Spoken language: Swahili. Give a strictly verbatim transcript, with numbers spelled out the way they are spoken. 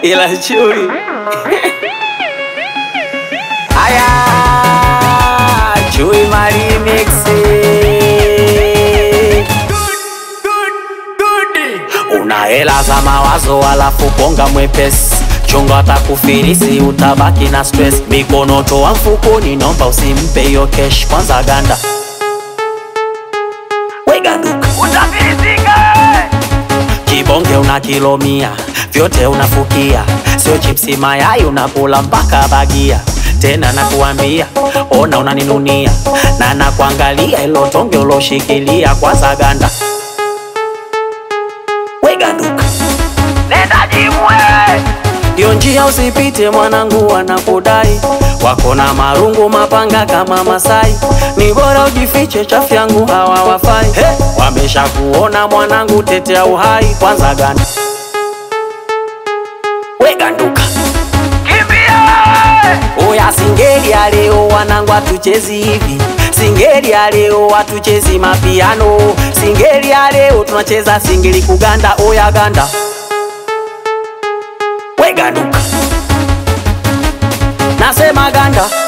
ila chui. Aya, chui Marimix. Una hela za mawazo alafu bonga mwepesi, chunga atakufilisi utabaki na stress. Mikono toa mfukoni, nomba usimpe hiyo cash, kwanza ganda weganduka utafilisika. Kibonge una kilo mia, vyote unafukia, sio chipsi mayai unakula mpaka bagia. Tena nakuambia, ona unaninunia, na nakuangalia ilo tonge uloshikilia, kwanza ganda weganduka nenda jimwe. Yo njia usipite mwanangu wanakudai, wako na marungu mapanga kama Masai. Ni bora ujifiche, chafu yangu hawa wafai. Hey, wamesha kuona mwanangu, tetea uhai, kwanza ganda weganduka kimbia. Oya singeli ya leo wanangu atuchezi hivi, singeli ya leo watuchezi mapiano, singeli ya leo tunacheza singeli kuganda. Oya ganda weganduka, nasema ganda.